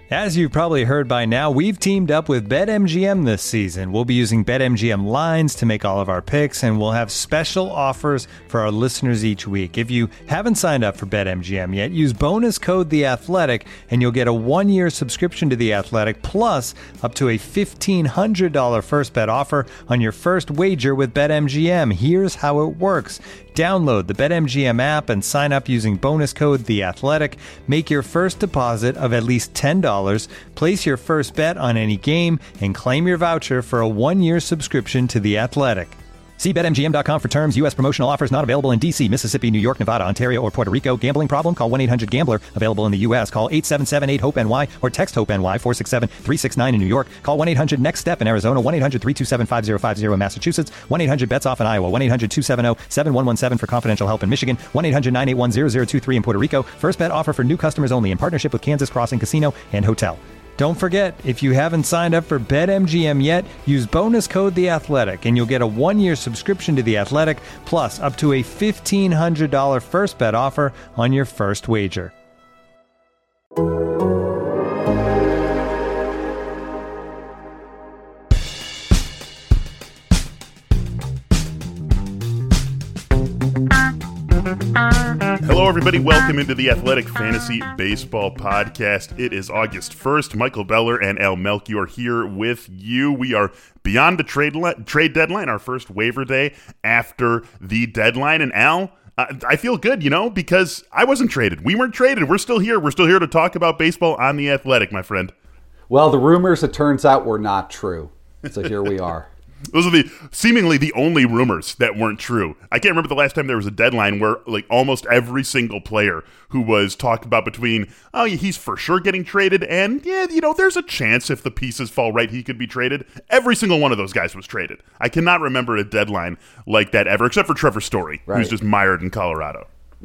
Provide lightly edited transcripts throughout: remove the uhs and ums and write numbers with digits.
As you've probably heard by now, we've teamed up with BetMGM this season. We'll be using BetMGM lines to make all of our picks, and we'll have special offers for our listeners each week. If you haven't signed up for BetMGM yet, use bonus code The Athletic, and you'll get a 1-year subscription to The Athletic, plus up to a $1,500 first bet offer on your first wager with BetMGM. Here's how it works. Download the BetMGM app and sign up using bonus code The Athletic. Make your first deposit of at least $10. Place your first bet on any game and claim your voucher for a 1-year subscription to The Athletic. See BetMGM.com for terms. U.S. promotional offers not available in D.C., Mississippi, New York, Nevada, Ontario, or Puerto Rico. Gambling problem? Call 1-800-GAMBLER. Available in the U.S. Call 877-8-HOPE-NY or text HOPE-NY 467-369 in New York. Call 1-800-NEXT-STEP in Arizona. 1-800-327-5050 in Massachusetts. 1-800-BETS-OFF in Iowa. 1-800-270-7117 for confidential help in Michigan. 1-800-981-0023 in Puerto Rico. First bet offer for new customers only in partnership with Kansas Crossing Casino and Hotel. Don't forget, if you haven't signed up for BetMGM yet, use bonus code The Athletic, and you'll get a 1-year subscription to The Athletic, plus up to a $1,500 first bet offer on your first wager. Hello, everybody. Welcome into the Athletic Fantasy Baseball Podcast. It is August 1st. Michael Beller and Al Melchior here with you. We are beyond the trade deadline, our first waiver day after the deadline. And Al, I feel good, because I wasn't traded. We weren't traded. We're still here. We're still here to talk about baseball on the Athletic, my friend. Well, the rumors, it turns out, were not true. So here we are. Those are seemingly the only rumors that weren't true. I can't remember the last time there was a deadline where almost every single player who was talked about between, oh, he's for sure getting traded, and there's a chance if the pieces fall right, he could be traded. Every single one of those guys was traded. I cannot remember a deadline like that ever, except for Trevor Story, right, who's just mired in Colorado.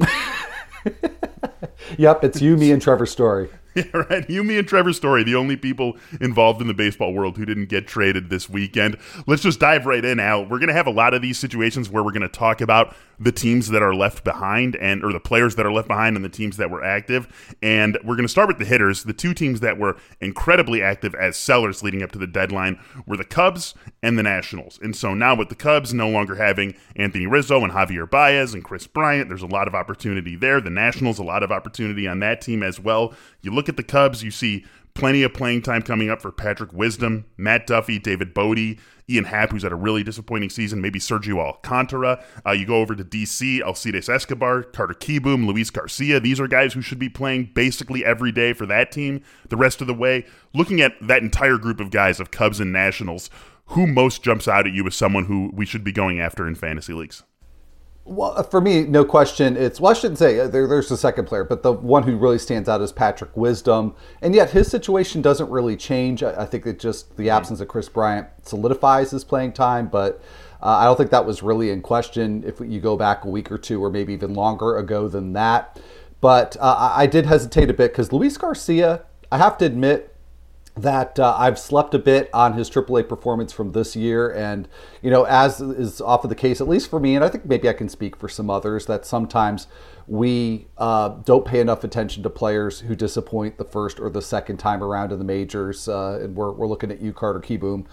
Yep, it's you, me, and Trevor Story. Yeah, right. You, me, and Trevor Story, the only people involved in the baseball world who didn't get traded this weekend. Let's just dive right in, Al. We're going to have a lot of these situations where we're going to talk about the teams that are left behind or the players that are left behind and the teams that were active. And we're going to start with the hitters. The two teams that were incredibly active as sellers leading up to the deadline were the Cubs and the Nationals. And so now with the Cubs no longer having Anthony Rizzo and Javier Baez and Chris Bryant, there's a lot of opportunity there. The Nationals, a lot of opportunity on that team as well. You look at the Cubs, you see plenty of playing time coming up for Patrick Wisdom, Matt Duffy, David Bodie, Ian Happ, who's had a really disappointing season, maybe Sergio Alcantara. You go over to D.C., Alcides Escobar, Carter Kieboom, Luis Garcia. These are guys who should be playing basically every day for that team the rest of the way. Looking at that entire group of guys of Cubs and Nationals, who most jumps out at you as someone who we should be going after in fantasy leagues? Well, for me, no question. I shouldn't say there's a second player, but the one who really stands out is Patrick Wisdom. And yet his situation doesn't really change. I think that just the absence of Chris Bryant solidifies his playing time, but I don't think that was really in question if you go back a week or two or maybe even longer ago than that. But I did hesitate a bit because Luis Garcia, I have to admit, that I've slept a bit on his AAA performance from this year. And, as is often the case, at least for me, and I think maybe I can speak for some others, that sometimes we don't pay enough attention to players who disappoint the first or the second time around in the majors. And we're looking at you, Carter Kieboom.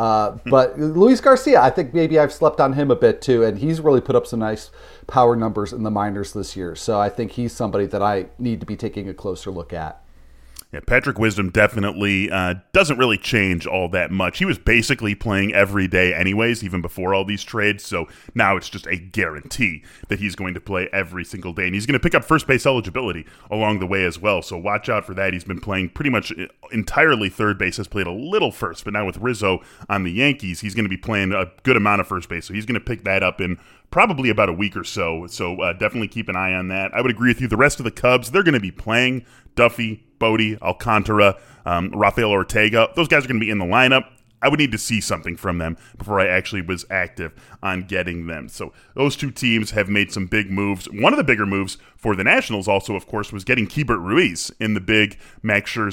But Luis Garcia, I think maybe I've slept on him a bit too. And he's really put up some nice power numbers in the minors this year. So I think he's somebody that I need to be taking a closer look at. Yeah, Patrick Wisdom definitely doesn't really change all that much. He was basically playing every day anyways, even before all these trades, so now it's just a guarantee that he's going to play every single day. And he's going to pick up first base eligibility along the way as well, so watch out for that. He's been playing pretty much entirely third base, has played a little first, but now with Rizzo on the Yankees, he's going to be playing a good amount of first base, so he's going to pick that up in probably about a week or so, definitely keep an eye on that. I would agree with you. The rest of the Cubs, they're going to be playing. Duffy, Bodie, Alcantara, Rafael Ortega, those guys are going to be in the lineup. I would need to see something from them before I actually was active on getting them. So those two teams have made some big moves. One of the bigger moves for the Nationals also, of course, was getting Keibert Ruiz in the big Max Scherzer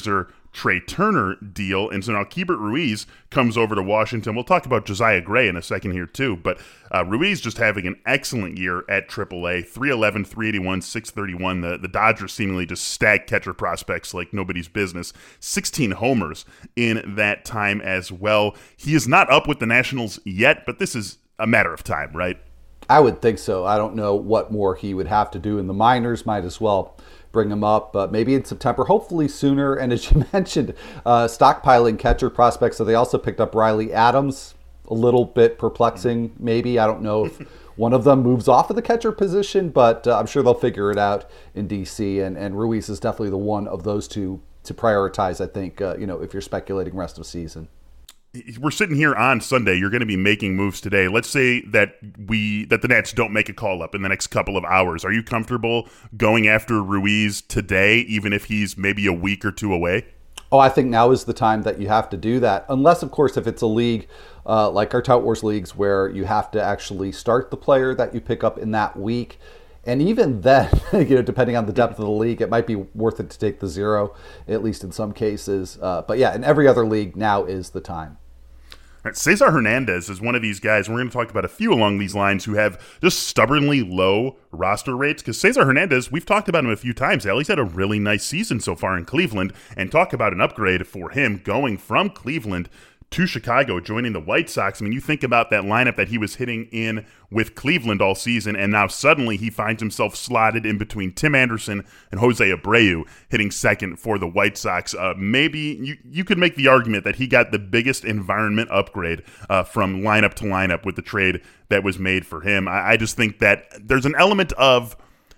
Trey Turner deal. And so now Keibert Ruiz comes over to Washington. We'll talk about Josiah Gray in a second here too, but Ruiz just having an excellent year at AAA, 311, 381, 631. The Dodgers seemingly just stack catcher prospects like nobody's business. 16 homers in that time as well. He is not up with the Nationals yet, but this is a matter of time, right? I would think so. I don't know what more he would have to do in the minors. Might as well bring him up maybe in September, hopefully sooner. And as you mentioned, stockpiling catcher prospects. So they also picked up Riley Adams. A little bit perplexing, maybe. I don't know if one of them moves off of the catcher position, but I'm sure they'll figure it out in D.C. And Ruiz is definitely the one of those two to prioritize, I think, if you're speculating rest of season. We're sitting here on Sunday. You're going to be making moves today. Let's say that the Nats don't make a call up in the next couple of hours. Are you comfortable going after Ruiz today, even if he's maybe a week or two away? Oh, I think now is the time that you have to do that. Unless, of course, if it's a league like our Tout Wars leagues where you have to actually start the player that you pick up in that week. And even then, depending on the depth of the league, it might be worth it to take the zero, at least in some cases. But yeah, in every other league, now is the time. All right, Cesar Hernandez is one of these guys. We're going to talk about a few along these lines who have just stubbornly low roster rates. Because Cesar Hernandez, we've talked about him a few times. Al, he's had a really nice season so far in Cleveland. And talk about an upgrade for him going from Cleveland to Chicago, joining the White Sox. I mean, you think about that lineup that he was hitting in with Cleveland all season, and now suddenly he finds himself slotted in between Tim Anderson and Jose Abreu, hitting second for the White Sox. Maybe you could make the argument that he got the biggest environment upgrade from lineup to lineup with the trade that was made for him. I just think that there's an element of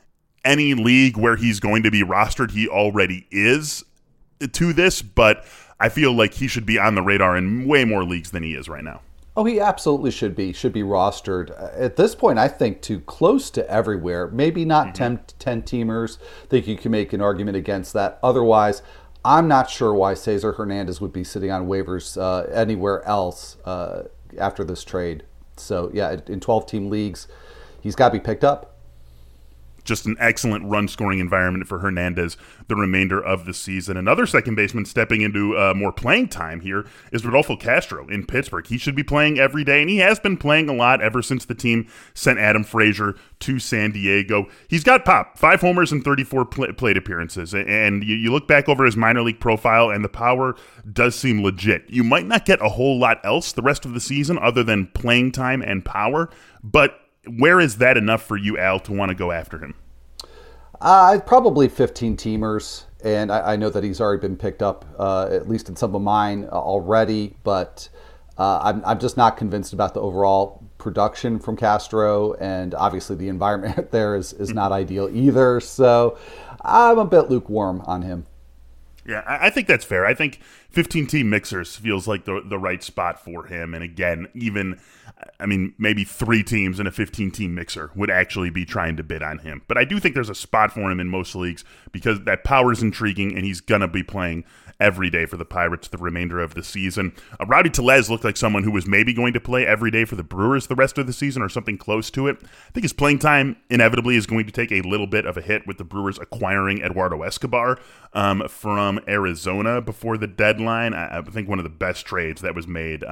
any league where he's going to be rostered, he already is to this, but I feel like he should be on the radar in way more leagues than he is right now. Oh, he absolutely should be rostered. At this point, I think too close to everywhere. Maybe not 10 teamers. I think you can make an argument against that. Otherwise, I'm not sure why Cesar Hernandez would be sitting on waivers anywhere else after this trade. So, yeah, in 12-team leagues, he's got to be picked up. Just an excellent run-scoring environment for Hernandez the remainder of the season. Another second baseman stepping into more playing time here is Rodolfo Castro in Pittsburgh. He should be playing every day, and he has been playing a lot ever since the team sent Adam Frazier to San Diego. He's got pop, 5 homers and 34 plate appearances, and you look back over his minor league profile, and the power does seem legit. You might not get a whole lot else the rest of the season other than playing time and power, but where is that enough for you, Al, to want to go after him? Probably 15 teamers, and I know that he's already been picked up, at least in some of mine already, but I'm just not convinced about the overall production from Castro, and obviously the environment there is not ideal either, so I'm a bit lukewarm on him. Yeah, I think that's fair. I think 15-team mixers feels like the right spot for him. And again, maybe 3 teams in a 15-team mixer would actually be trying to bid on him. But I do think there's a spot for him in most leagues because that power is intriguing, and he's going to be playing every day for the Pirates the remainder of the season. Rowdy Tellez looked like someone who was maybe going to play every day for the Brewers the rest of the season or something close to it. I think his playing time inevitably is going to take a little bit of a hit with the Brewers acquiring Eduardo Escobar from Arizona before the deadline. I think one of the best trades that was made.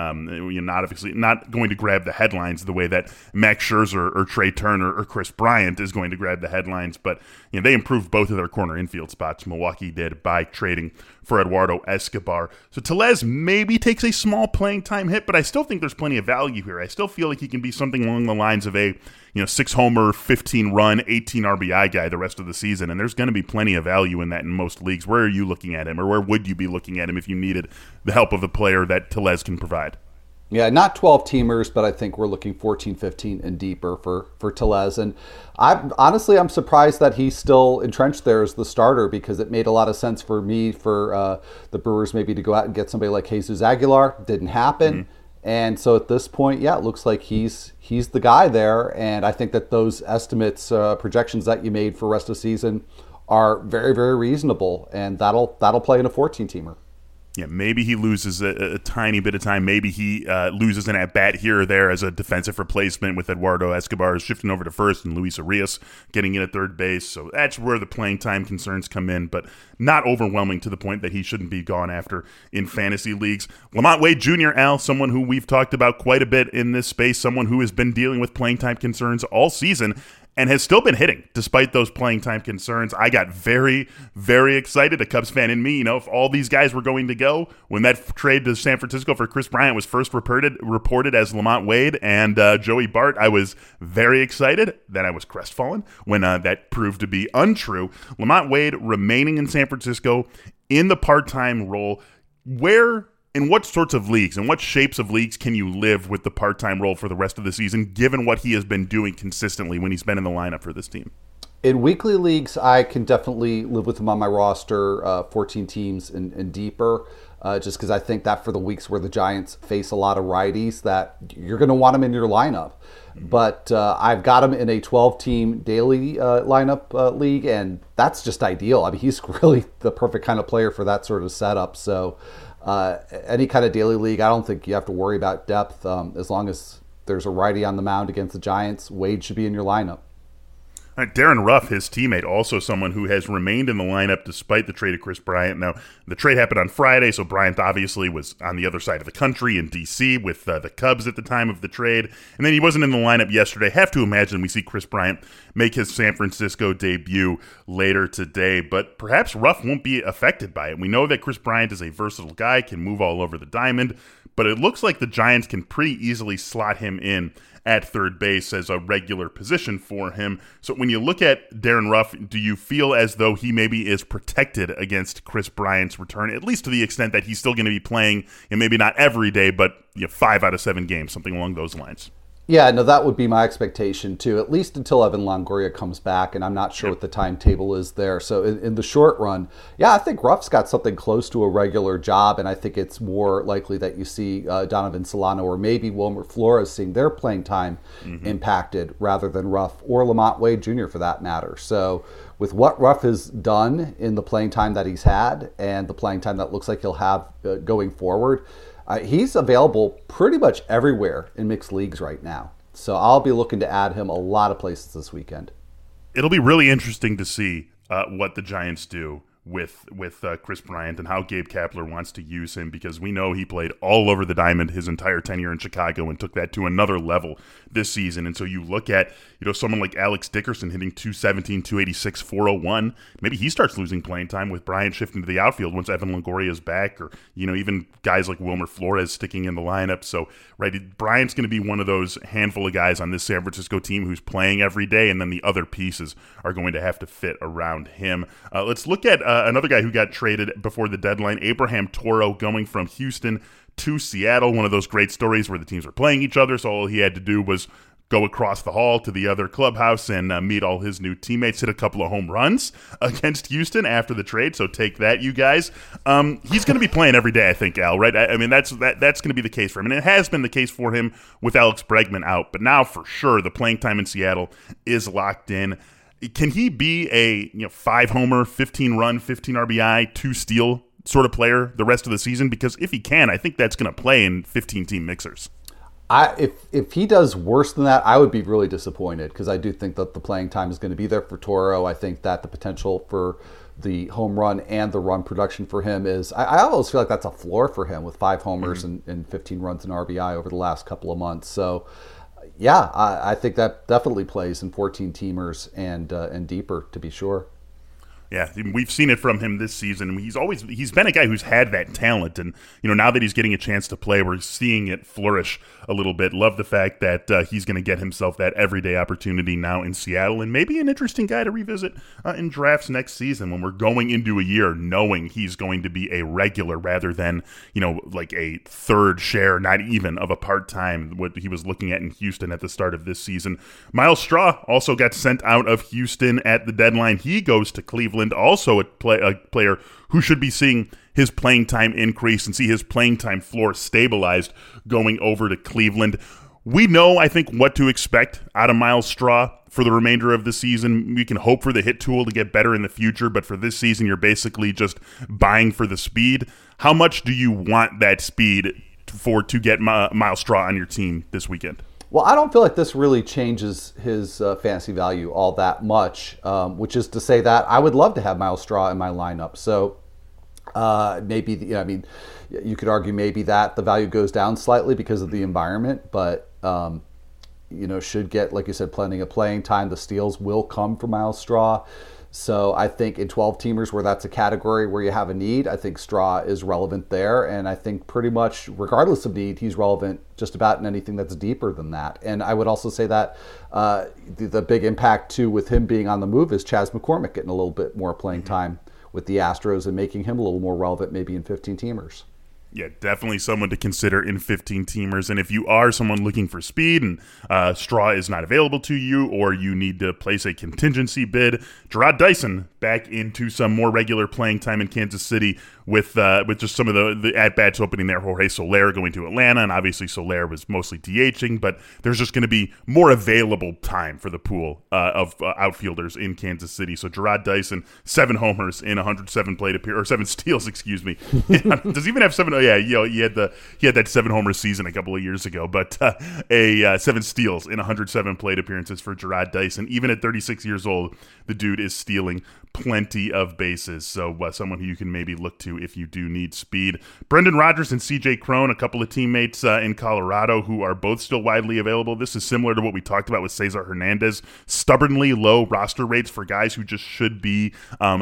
Not going to grab the headlines the way that Max Scherzer or Trey Turner or Chris Bryant is going to grab the headlines, but they improved both of their corner infield spots. Milwaukee did by trading for Eduardo Escobar. So Tellez maybe takes a small playing time hit, but I still think there's plenty of value here. I still feel like he can be something along the lines of a 6 homer, 15 run, 18 RBI guy the rest of the season, and there's going to be plenty of value in that in most leagues. Where are you looking at him, or where would you be looking at him if you needed the help of a player that Tellez can provide? Yeah, not 12 teamers, but I think we're looking 14, 15 and deeper for Tellez. And I'm surprised that he's still entrenched there as the starter, because it made a lot of sense for me for the Brewers maybe to go out and get somebody like Jesus Aguilar. Didn't happen. And so at this point, yeah, it looks like he's the guy there. And I think that those estimates, projections that you made for rest of the season are very, very reasonable. And that'll play in a 14-teamer. maybe he loses a tiny bit of time. Maybe he loses an at-bat here or there as a defensive replacement with Eduardo Escobar shifting over to first and Luis Arias getting in at third base. So that's where the playing time concerns come in, but not overwhelming to the point that he shouldn't be gone after in fantasy leagues. LaMonte Wade Jr., Al, someone who we've talked about quite a bit in this space, someone who has been dealing with playing time concerns all season and has still been hitting despite those playing time concerns. I got very, very excited, a Cubs fan in me. If all these guys were going to go, when that trade to San Francisco for Chris Bryant was first reported as LaMonte Wade and Joey Bart, I was very excited. Then I was crestfallen when that proved to be untrue. LaMonte Wade remaining in San Francisco in the part-time role. In what sorts of leagues and what shapes of leagues can you live with the part-time role for the rest of the season, given what he has been doing consistently when he's been in the lineup for this team? In weekly leagues, I can definitely live with him on my roster, 14 teams and deeper, just because I think that for the weeks where the Giants face a lot of righties, that you're going to want him in your lineup. But I've got him in a 12-team daily lineup league, and that's just ideal. I mean, he's really the perfect kind of player for that sort of setup. So any kind of daily league, I don't think you have to worry about depth. As long as there's a righty on the mound against the Giants, Wade should be in your lineup. Darren Ruff, his teammate, also someone who has remained in the lineup despite the trade of Chris Bryant. Now, the trade happened on Friday, so Bryant obviously was on the other side of the country in D.C. with the Cubs at the time of the trade, and then he wasn't in the lineup yesterday. Have to imagine we see Chris Bryant make his San Francisco debut later today, but perhaps Ruff won't be affected by it. We know that Chris Bryant is a versatile guy, can move all over the diamond, but it looks like the Giants can pretty easily slot him in at third base as a regular position for him. So when you look at Darren Ruff, do you feel as though he maybe is protected against Chris Bryant's return, at least to the extent that he's still going to be playing, and maybe not every day, but 5 out of 7 games, something along those lines? Yeah, no, that would be my expectation too, at least until Evan Longoria comes back, and I'm not sure what the timetable is there. So in the short run, yeah, I think Ruff's got something close to a regular job, and I think it's more likely that you see Donovan Solano or maybe Wilmer Flores seeing their playing time impacted rather than Ruff or LaMonte Wade Jr. for that matter. So with what Ruff has done in the playing time that he's had and the playing time that looks like he'll have going forward, he's available pretty much everywhere in mixed leagues right now. So I'll be looking to add him a lot of places this weekend. It'll be really interesting to see what the Giants do with Chris Bryant and how Gabe Kapler wants to use him, because we know he played all over the diamond his entire tenure in Chicago and took that to another level this season. And so you look at someone like Alex Dickerson hitting 217, 286, 401. Maybe he starts losing playing time with Bryant shifting to the outfield once Evan Longoria is back, or even guys like Wilmer Flores sticking in the lineup. So Bryant's going to be one of those handful of guys on this San Francisco team who's playing every day, and then the other pieces are going to have to fit around him. Let's look at another guy who got traded before the deadline, Abraham Toro, going from Houston to Seattle. One of those great stories where the teams are playing each other, so all he had to do was go across the hall to the other clubhouse and meet all his new teammates, hit a couple of home runs against Houston after the trade. So take that, you guys. He's going to be playing every day, I think, Al, right? I mean, that's going to be the case for him. And it has been the case for him with Alex Bregman out. But now, for sure, the playing time in Seattle is locked in. Can he be a 5-homer, 15-run, 15 RBI, 2-steal sort of player the rest of the season? Because if he can, I think that's going to play in 15-team mixers. If he does worse than that, I would be really disappointed, because I do think that the playing time is going to be there for Toro. I think that the potential for the home run and the run production for him is, I almost feel like that's a floor for him with 5 homers and 15 runs and RBI over the last couple of months. So yeah, I think that definitely plays in 14-teamers and deeper, to be sure. Yeah, we've seen it from him this season. He's been a guy who's had that talent, and now that he's getting a chance to play, we're seeing it flourish a little bit. Love the fact that he's going to get himself that everyday opportunity now in Seattle, and maybe an interesting guy to revisit in drafts next season when we're going into a year knowing he's going to be a regular rather than like a third share, not even of a part-time, what he was looking at in Houston at the start of this season. Miles Straw also got sent out of Houston at the deadline. He goes to Cleveland. Also a player who should be seeing his playing time increase and see his playing time floor stabilized going over to Cleveland. we know, I think, what to expect out of Myles Straw for the remainder of the season. We can hope for the hit tool to get better in the future, but for this season, you're basically just buying for the speed. How much do you want that speed to get Myles Straw on your team this weekend? Well, I don't feel like this really changes his fantasy value all that much, which is to say that I would love to have Myles Straw in my lineup. So maybe, you could argue maybe that the value goes down slightly because of the environment, but should get, like you said, plenty of playing time. The steals will come from Myles Straw. So I think in 12 teamers where that's a category where you have a need, I think Straw is relevant there. And I think pretty much regardless of need, he's relevant just about in anything that's deeper than that. And I would also say that the big impact too with him being on the move is Chas McCormick getting a little bit more playing time with the Astros and making him a little more relevant maybe in 15 teamers. Yeah, definitely someone to consider in 15 teamers. And if you are someone looking for speed and Straw is not available to you, or you need to place a contingency bid, Jarrod Dyson back into some more regular playing time in Kansas City with just some of the at-bats opening there. Jorge Soler going to Atlanta, and obviously Soler was mostly DHing, but there's just going to be more available time for the pool of outfielders in Kansas City. So Jarrod Dyson, 7 homers in 107 plate appearances, or 7 steals, excuse me. Does he even have 7? Oh yeah, he had that 7 homer season a couple of years ago, but 7 steals in 107 plate appearances for Jarrod Dyson. Even at 36 years old, the dude is stealing plenty of bases. So someone who you can maybe look to if you do need speed. Brendan Rodgers and CJ Cron, a couple of teammates in Colorado who are both still widely available. This is similar to what we talked about with Cesar Hernandez. Stubbornly low roster rates for guys who just should be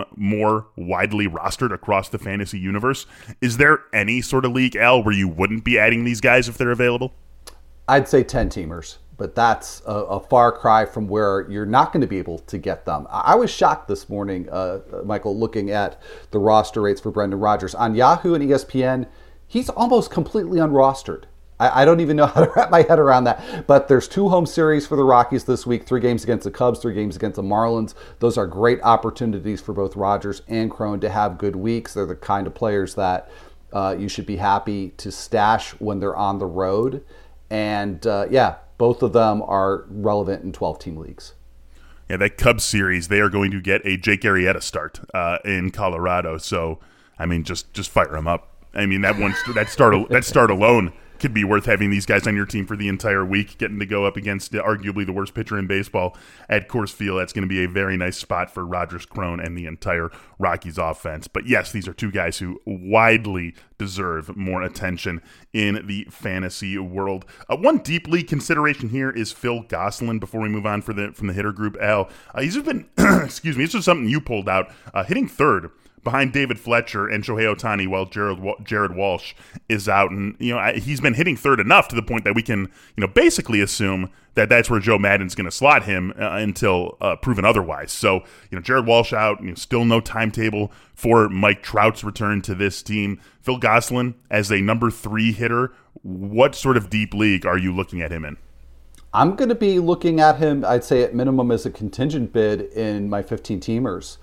more widely rostered across the fantasy universe. Is there any sort of league, Al, where you wouldn't be adding these guys if they're available? I'd say 10 teamers. But that's a far cry from where you're not going to be able to get them. I was shocked this morning, Michael, looking at the roster rates for Brendan Rodgers. On Yahoo and ESPN, he's almost completely unrostered. I don't even know how to wrap my head around that. But there's 2 home series for the Rockies this week, 3 games against the Cubs, 3 games against the Marlins. Those are great opportunities for both Rodgers and Cron to have good weeks. They're the kind of players that you should be happy to stash when they're on the road. And both of them are relevant in 12-team leagues. Yeah, that Cubs series, they are going to get a Jake Arrieta start in Colorado. So, I mean, just fire him up. I mean, that start alone could be worth having these guys on your team for the entire week, getting to go up against arguably the worst pitcher in baseball at Coors Field. That's going to be a very nice spot for Rodgers, Cron, and the entire Rockies offense. But yes, these are 2 guys who widely deserve more attention in the fantasy world. One deep league consideration here is Phil Gosselin before we move on from the hitter group. Al, he's just been, excuse me, this is something you pulled out, hitting third behind David Fletcher and Shohei Ohtani while Jared Walsh is out. And, he's been hitting third enough to the point that we can, basically assume that that's where Joe Maddon's going to slot him until proven otherwise. So, Jared Walsh out, still no timetable for Mike Trout's return to this team. Phil Gosselin as a number 3 hitter, what sort of deep league are you looking at him in? I'm going to be looking at him, I'd say at minimum as a contingent bid in my 15-teamers.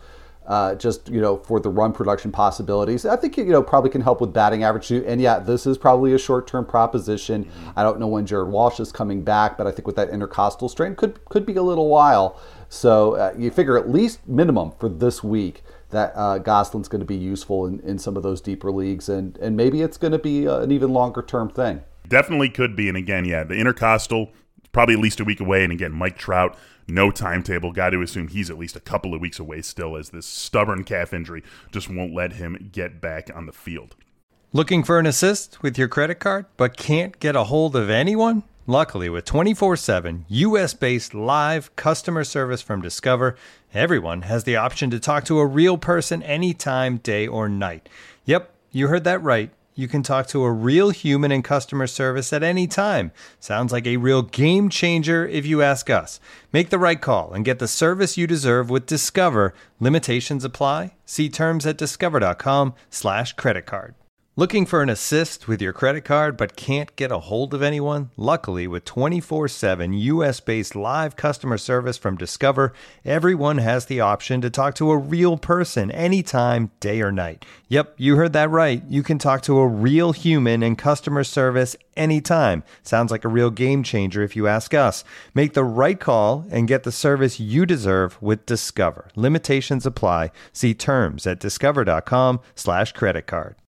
For the run production possibilities. I think, probably can help with batting average too. And this is probably a short-term proposition. I don't know when Jared Walsh is coming back, but I think with that intercostal strain could be a little while. So you figure at least minimum for this week that Gosselin's going to be useful in some of those deeper leagues. And maybe it's going to be an even longer-term thing. Definitely could be. And again, the intercostal, probably at least a week away. And again, Mike Trout, no timetable. Got to assume he's at least a couple of weeks away still, as this stubborn calf injury just won't let him get back on the field. Looking for an assist with your credit card, but can't get a hold of anyone? Luckily, with 24/7 U.S.-based live customer service from Discover, everyone has the option to talk to a real person anytime, day or night. Yep, you heard that right. You can talk to a real human in customer service at any time. Sounds like a real game changer if you ask us. Make the right call and get the service you deserve with Discover. Limitations apply. See terms at discover.com/creditcard. Looking for an assist with your credit card but can't get a hold of anyone? Luckily, with 24/7 US-based live customer service from Discover, everyone has the option to talk to a real person anytime, day or night. Yep, you heard that right. You can talk to a real human in customer service anytime. Sounds like a real game changer if you ask us. Make the right call and get the service you deserve with Discover. Limitations apply. See terms at discover.com/creditcard.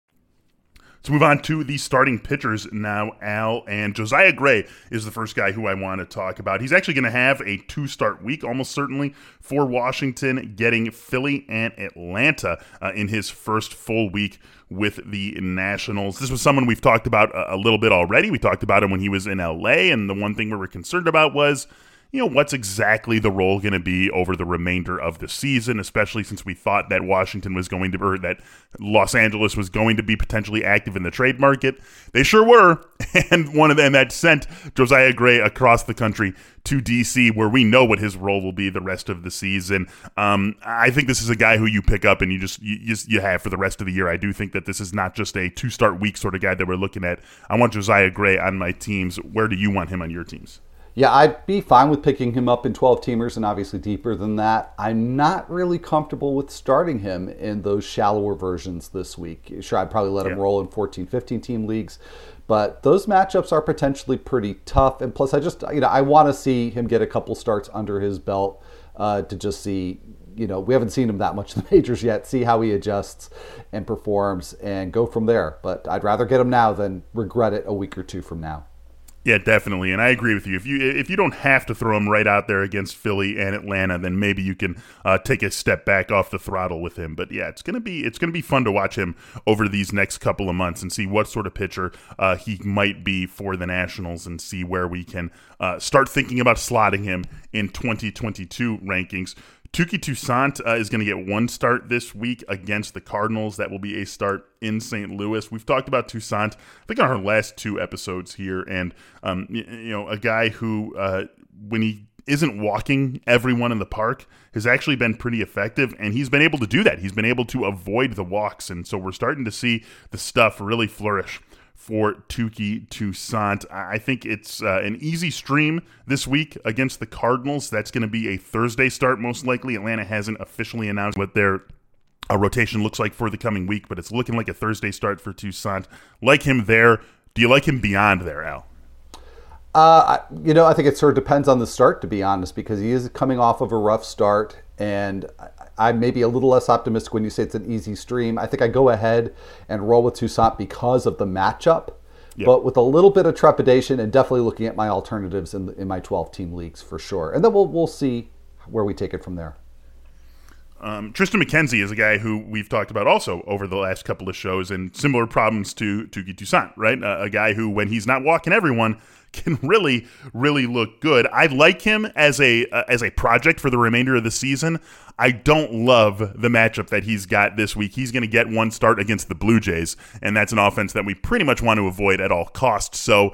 Let's move on to the starting pitchers now, Al, and Josiah Gray is the first guy who I want to talk about. He's actually going to have a 2-start week, almost certainly, for Washington, getting Philly and Atlanta in his first full week with the Nationals. This was someone we've talked about a little bit already. We talked about him when he was in LA, and the one thing we were concerned about was, what's exactly the role going to be over the remainder of the season, especially since we thought that Washington was going to, or that Los Angeles was going to be potentially active in the trade market. They sure were, and one of them that sent Josiah Gray across the country to DC, where we know what his role will be the rest of the season. I think this is a guy who you pick up and you have for the rest of the year. I do think that this is not just a 2-start week sort of guy that we're looking at. I want Josiah Gray on my teams. Where do you want him on your teams? Yeah, I'd be fine with picking him up in 12-teamers and obviously deeper than that. I'm not really comfortable with starting him in those shallower versions this week. Sure, I'd probably let him roll in 14, 15-team leagues, but those matchups are potentially pretty tough. And plus, I want to see him get a couple starts under his belt to just see, we haven't seen him that much in the majors yet, see how he adjusts and performs and go from there. But I'd rather get him now than regret it a week or two from now. Yeah, definitely, and I agree with you. If you don't have to throw him right out there against Philly and Atlanta, then maybe you can take a step back off the throttle with him. But yeah, it's gonna be fun to watch him over these next couple of months and see what sort of pitcher he might be for the Nationals, and see where we can start thinking about slotting him in 2022 rankings. Touki Toussaint is going to get 1 start this week against the Cardinals. That will be a start in St. Louis. We've talked about Toussaint, I think, on our last 2 episodes here, and a guy who, when he isn't walking everyone in the park, has actually been pretty effective, and he's been able to do that. He's been able to avoid the walks, and so we're starting to see the stuff really flourish for Touki Toussaint. I think it's an easy stream this week against the Cardinals. That's going to be a Thursday start, most likely. Atlanta hasn't officially announced what their rotation looks like for the coming week, but it's looking like a Thursday start for Toussaint. Like him there. Do you like him beyond there, Al? I think it sort of depends on the start, to be honest, because he is coming off of a rough start, and I'm maybe a little less optimistic when you say it's an easy stream. I think I go ahead and roll with Toussaint because of the matchup, but with a little bit of trepidation and definitely looking at my alternatives in my 12-team leagues for sure. And then we'll see where we take it from there. Triston McKenzie is a guy who we've talked about also over the last couple of shows, and similar problems to Touki Toussaint, right? A guy who, when he's not walking everyone, can really, really look good. I like him as a project for the remainder of the season. I don't love the matchup that he's got this week. He's going to get 1 start against the Blue Jays, and that's an offense that we pretty much want to avoid at all costs. So,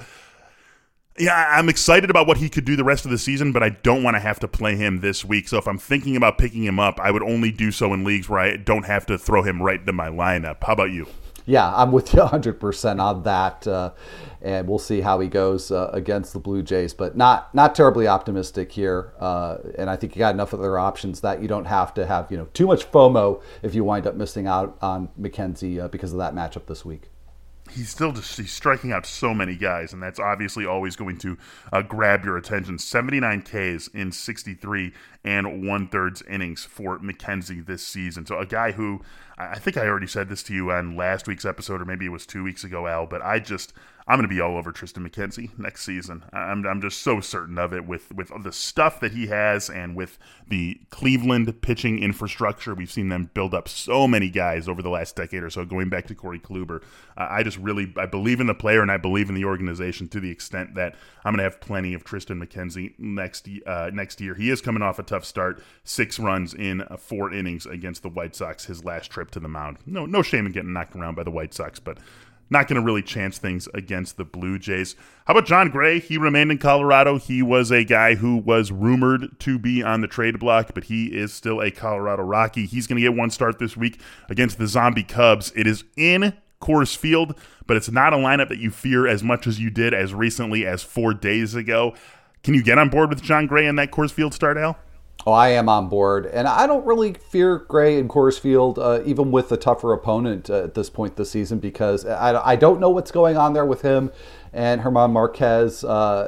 yeah, I'm excited about what he could do the rest of the season, but I don't want to have to play him this week. So if I'm thinking about picking him up, I would only do so in leagues where I don't have to throw him right into my lineup. How about you? Yeah, I'm with you 100% on that, and we'll see how he goes against the Blue Jays, but not terribly optimistic here. And I think you got enough other options that you don't have to have too much FOMO if you wind up missing out on McKenzie because of that matchup this week. He's striking out so many guys, and that's obviously always going to grab your attention. 79 Ks in 63 and 1/3 innings for McKenzie this season. So a guy who, I think I already said this to you on last week's episode, or maybe it was 2 weeks ago, Al, but I'm going to be all over Triston McKenzie next season. I'm just so certain of it with the stuff that he has, and with the Cleveland pitching infrastructure. We've seen them build up so many guys over the last decade or so, going back to Corey Kluber. I believe in the player, and I believe in the organization to the extent that I'm going to have plenty of Triston McKenzie next year. He is coming off a tough start, 6 runs in 4 innings against the White Sox, his last trip to the mound. No shame in getting knocked around by the White Sox, but not going to really chance things against the Blue Jays. How about Jon Gray? He remained in Colorado. He was a guy who was rumored to be on the trade block, but he is still a Colorado Rocky. He's going to get 1 start this week against the Zombie Cubs. It is in Coors Field, but it's not a lineup that you fear as much as you did as recently as 4 days ago. Can you get on board with Jon Gray in that Coors Field start, Al? Oh, I am on board. And I don't really fear Gray in Coors Field, even with a tougher opponent at this point this season, because I don't know what's going on there with him and German Marquez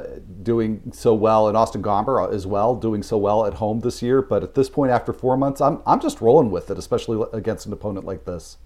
doing so well, and Austin Gomber as well doing so well at home this year. But at this point, after 4 months, I'm just rolling with it, especially against an opponent like this.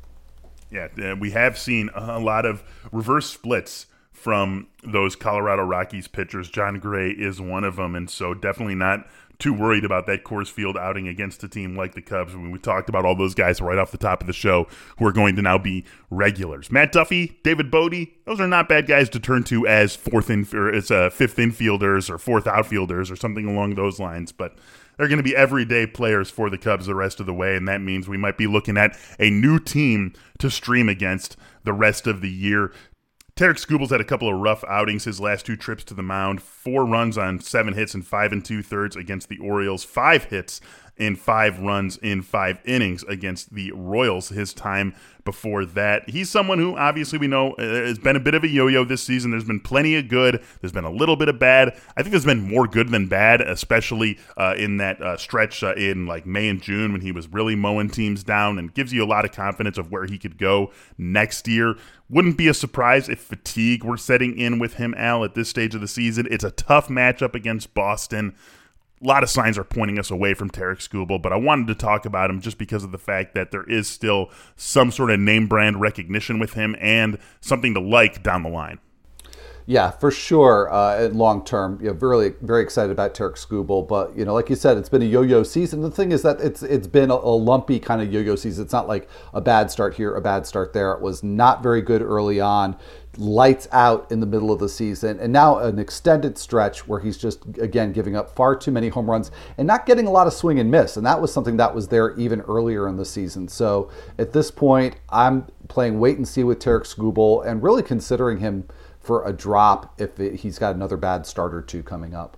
Yeah, we have seen a lot of reverse splits from those Colorado Rockies pitchers. Jon Gray is one of them, and so definitely not too worried about that Coors Field outing against a team like the Cubs. When we talked about all those guys right off the top of the show who are going to now be regulars. Matt Duffy, David Bodie, those are not bad guys to turn to as fifth infielders or fourth outfielders or something along those lines, but they're going to be everyday players for the Cubs the rest of the way, and that means we might be looking at a new team to stream against the rest of the year. Tarik Skubal's had a couple of rough outings his last 2 trips to the mound. 4 runs on 7 hits in 5 2/3 against the Orioles. 5 hits and 5 runs in 5 innings against the Royals his time before that. He's someone who obviously we know has been a bit of a yo-yo this season. There's been plenty of good. There's been a little bit of bad. I think there's been more good than bad, especially in that stretch in like May and June when he was really mowing teams down, and gives you a lot of confidence of where he could go next year. Wouldn't be a surprise if fatigue were setting in with him, Al, at this stage of the season. It's a tough matchup against Boston. A lot of signs are pointing us away from Tarik Skubal, but I wanted to talk about him just because of the fact that there is still some sort of name brand recognition with him and something to like down the line. Yeah, for sure. Long term, really very excited about Tarik Skubal. But like you said, it's been a yo-yo season. The thing is that it's been a lumpy kind of yo-yo season. It's not like a bad start here, a bad start there. It was not very good early on, lights out in the middle of the season, and now an extended stretch where he's just again giving up far too many home runs and not getting a lot of swing and miss. And that was something that was there even earlier in the season. So at this point, I'm playing wait and see with Tarik Skubal and really considering him for a drop if he's got another bad start or 2 coming up.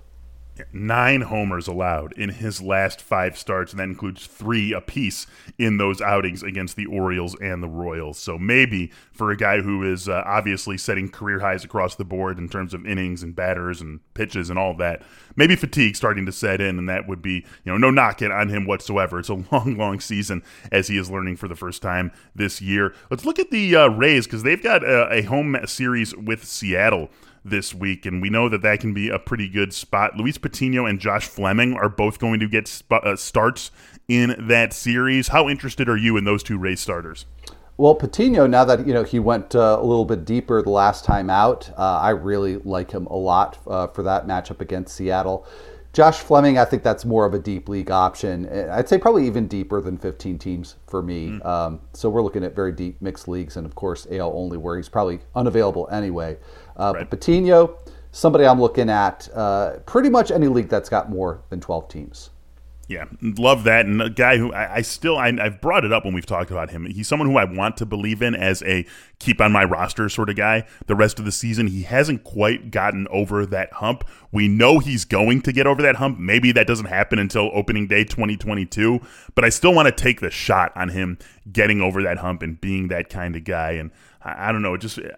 9 homers allowed in his last 5 starts, and that includes 3 apiece in those outings against the Orioles and the Royals. So maybe for a guy who is obviously setting career highs across the board in terms of innings and batters and pitches and all that, maybe fatigue starting to set in, and that would be no knock on him whatsoever. It's a long, long season as he is learning for the first time this year. Let's look at the Rays, because they've got a home series with Seattle this week, and we know that can be a pretty good spot. Luis Patino and Josh Fleming are both going to get starts in that series. How interested are you in those 2 Rays starters? Well, Patino, now that he went a little bit deeper the last time out, I really like him a lot for that matchup against Seattle. Josh Fleming, I think that's more of a deep league option. I'd say probably even deeper than 15 teams for me. So we're looking at very deep mixed leagues, and of course AL only, where he's probably unavailable anyway. Right. But Patino, somebody I'm looking at pretty much any league that's got more than 12 teams. Yeah, love that. And a guy who I've brought it up when we've talked about him. He's someone who I want to believe in as a keep on my roster sort of guy the rest of the season. He hasn't quite gotten over that hump. We know he's going to get over that hump. Maybe that doesn't happen until opening day 2022, but I still want to take the shot on him getting over that hump and being that kind of guy. And I don't know.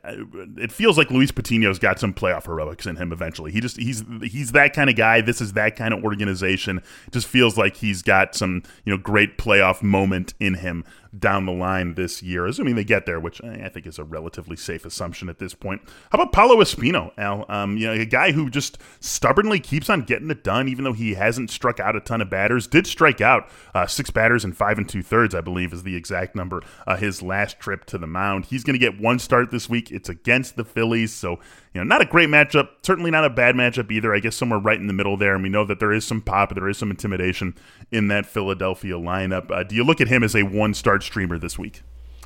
It feels like Luis Patino's got some playoff heroics in him eventually. He's that kind of guy. This is that kind of organization. It just feels like he's got some great playoff moment in him down the line this year, assuming they get there, which I think is a relatively safe assumption at this point. How about Paulo Espino, Al? A guy who just stubbornly keeps on getting it done, even though he hasn't struck out a ton of batters. Did strike out 6 batters in 5 2/3, I believe, is the exact number. His last trip to the mound. He's going to get 1 start this week. It's against the Phillies, so not a great matchup. Certainly not a bad matchup either. I guess somewhere right in the middle there, and we know that there is some pop, there is some intimidation in that Philadelphia lineup. Do you look at him as a 1-start streamer this week?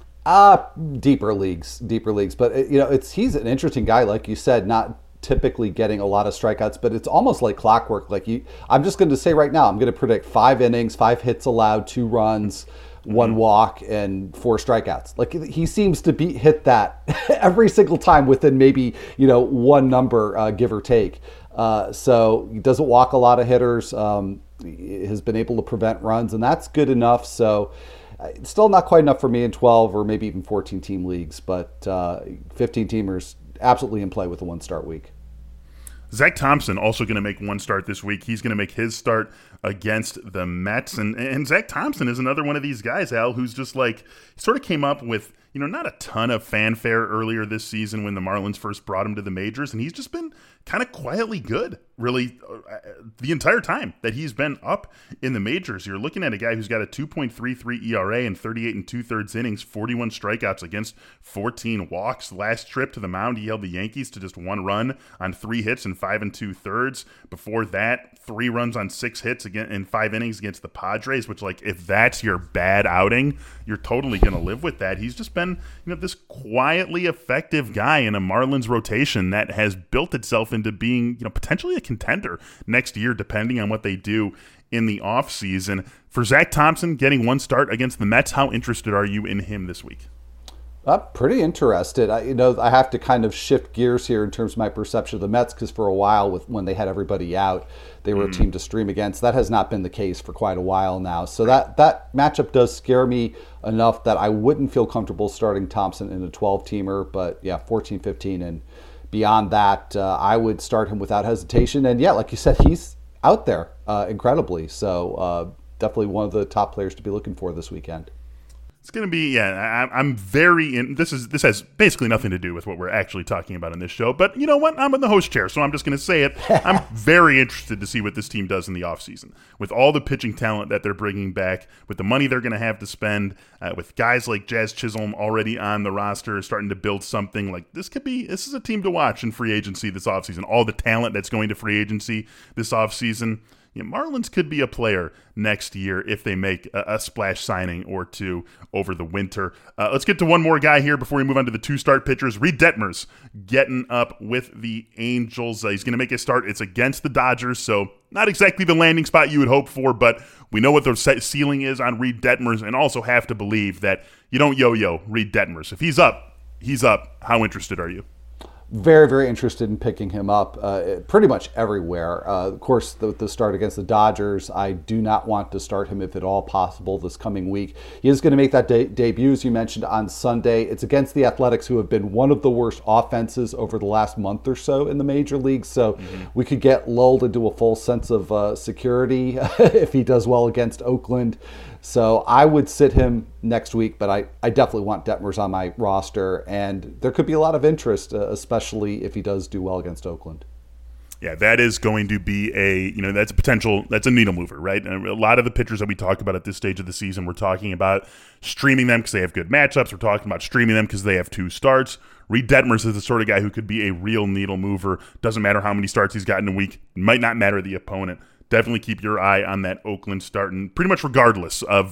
Deeper leagues. But he's an interesting guy, like you said, not typically getting a lot of strikeouts, but it's almost like clockwork. I'm just going to say right now, I'm going to predict 5 innings, 5 hits allowed, 2 runs, 1 walk, and 4 strikeouts. He seems to hit that every single time within maybe 1 number, give or take. So he doesn't walk a lot of hitters. Has been able to prevent runs, and that's good enough. So Still not quite enough for me in 12 or maybe even 14-team leagues, but 15-teamers absolutely in play with a one-start week. Zach Thompson also going to make one start this week. He's going to make his start against the Mets. And Zach Thompson is another one of these guys, Al, who's just like, sort of came up with, not a ton of fanfare earlier this season when the Marlins first brought him to the majors. And he's just been kind of quietly good, really, the entire time that he's been up in the majors. You're looking at a guy who's got a 2.33 ERA and 38 2/3 innings, 41 strikeouts against 14 walks. Last trip to the mound, he held the Yankees to just 1 run on 3 hits and 5 2/3. Before that, 3 runs on 6 hits again in 5 innings against the Padres, which, like, if that's your bad outing, you're totally going to live with that. He's just been, this quietly effective guy in a Marlins rotation that has built itself into being, potentially a contender next year, depending on what they do in the offseason. For Zach Thompson getting one start against the Mets, how interested are you in him this week? Pretty interested. I have to kind of shift gears here in terms of my perception of the Mets, because for a while, when they had everybody out, they were a team to stream against. That has not been the case for quite a while now. So that matchup does scare me enough that I wouldn't feel comfortable starting Thompson in a 12-teamer. But yeah, 14, 15, and beyond that, I would start him without hesitation. And yeah, like you said, he's out there incredibly. So definitely one of the top players to be looking for this weekend. It's going to be, I'm very in. This has basically nothing to do with what we're actually talking about in this show, but you know what? I'm in the host chair, so I'm just going to say it. I'm very interested to see what this team does in the offseason. With all the pitching talent that they're bringing back, with the money they're going to have to spend, with guys like Jazz Chisholm already on the roster, starting to build something, like this is a team to watch in free agency this offseason. All the talent that's going to free agency this offseason. Marlins could be a player next year if they make a splash signing or two over the winter. Let's get to one more guy here before we move on to the 2-start pitchers. Reed Detmers getting up with the Angels. He's going to make a start. It's against the Dodgers, so not exactly the landing spot you would hope for, but we know what the ceiling is on Reed Detmers, and also have to believe that you don't yo-yo Reed Detmers. If he's up, he's up. How interested are you? Very, very interested in picking him up pretty much everywhere. Of course, the start against the Dodgers, I do not want to start him if at all possible this coming week. He is going to make that debut, as you mentioned, on Sunday. It's against the Athletics, who have been one of the worst offenses over the last month or so in the major leagues. So we could get lulled into a full sense of security if he does well against Oakland. So I would sit him next week, but I definitely want Detmers on my roster, and there could be a lot of interest, especially if he does do well against Oakland. Yeah, that is going to be that's a needle mover, right? And a lot of the pitchers that we talk about at this stage of the season, we're talking about streaming them because they have good matchups. We're talking about streaming them because they have 2 starts. Reed Detmers is the sort of guy who could be a real needle mover. Doesn't matter how many starts he's gotten a week. Might not matter the opponent. Definitely keep your eye on that Oakland start, and pretty much regardless of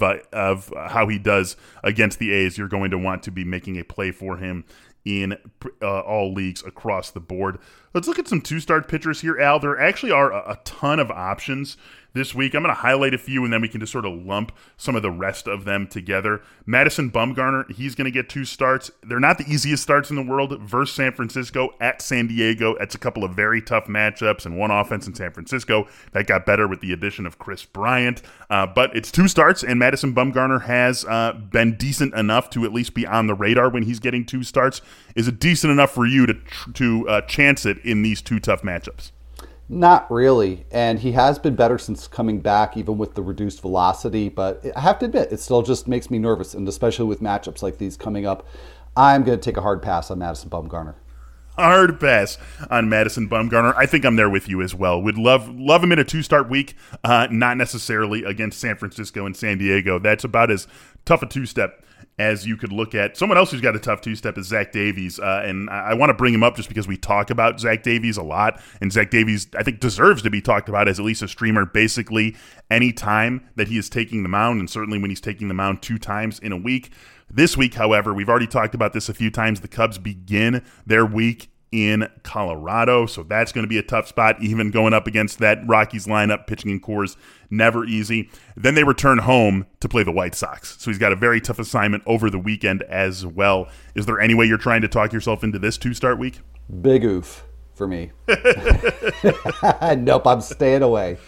how he does against the A's, you're going to want to be making a play for him in all leagues across the board. Let's look at some 2-start pitchers here, Al. There actually are a ton of options this week. I'm going to highlight a few, and then we can just sort of lump some of the rest of them together. Madison Bumgarner, he's going to get 2 starts. They're not the easiest starts in the world. Versus San Francisco, at San Diego. That's a couple of very tough matchups, and one offense in San Francisco that got better with the addition of Kris Bryant. But it's 2 starts, and Madison Bumgarner has been decent enough to at least be on the radar when he's getting 2 starts. Is it decent enough for you to chance it in these 2 tough matchups? Not really, and he has been better since coming back, even with the reduced velocity, but I have to admit, it still just makes me nervous, and especially with matchups like these coming up, I'm going to take a hard pass on Madison Bumgarner. Hard pass on Madison Bumgarner. I think I'm there with you as well. Would love him in a 2-start week, not necessarily against San Francisco and San Diego. That's about as tough a 2-step as you could look at. Someone else who's got a tough 2-step is Zach Davies, and I want to bring him up just because we talk about Zach Davies a lot, and Zach Davies, I think, deserves to be talked about as at least a streamer basically any time that he is taking the mound, and certainly when he's taking the mound 2 times in a week. This week, however, we've already talked about this a few times, the Cubs begin their week in Colorado, so that's going to be a tough spot, even going up against that Rockies lineup. Pitching in Coors, never easy. Then they return home to play the White Sox, so he's got a very tough assignment over the weekend as well. Is there any way you're trying to talk yourself into this 2-start week? Big oof for me. Nope, I'm staying away.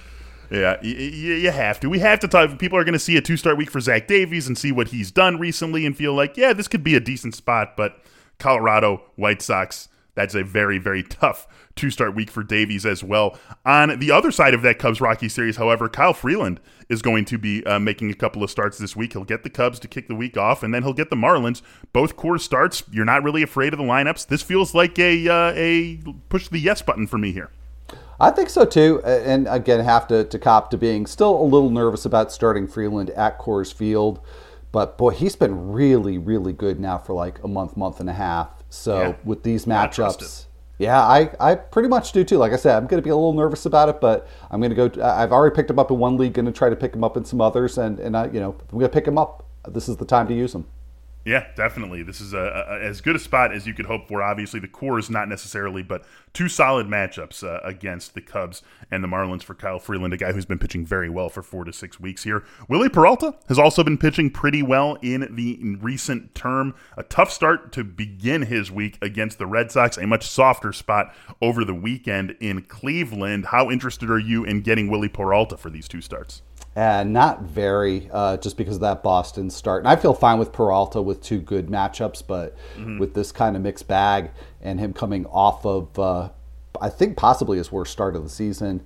Yeah, you have to. We have to talk. People are going to see a 2-start week for Zach Davies and see what he's done recently and feel like, yeah, this could be a decent spot. But Colorado White Sox, that's a very, very tough 2-start week for Davies as well. On the other side of that Cubs-Rockies series, however, Kyle Freeland is going to be making a couple of starts this week. He'll get the Cubs to kick the week off, and then he'll get the Marlins. Both core starts. You're not really afraid of the lineups. This feels like a push the yes button for me here. I think so too, and again, have to cop to being still a little nervous about starting Freeland at Coors Field, but boy, he's been really, really good now for like a month and a half. So with these matchups, yeah, I pretty much do too. Like I said, I'm going to be a little nervous about it, but I'm going to go. I've already picked him up in one league, going to try to pick him up in some others, and if I'm going to pick him up, this is the time to use him. Yeah, definitely. This is as good a spot as you could hope for. Obviously, the core is not necessarily, but two solid matchups against the Cubs and the Marlins for Kyle Freeland, a guy who's been pitching very well for 4 to 6 weeks here. Willie Peralta has also been pitching pretty well in the recent term. A tough start to begin his week against the Red Sox, a much softer spot over the weekend in Cleveland. How interested are you in getting Willie Peralta for these two starts? Not very, just because of that Boston start. And I feel fine with Peralta with two good matchups, but with this kind of mixed bag and him coming off of, I think, possibly his worst start of the season,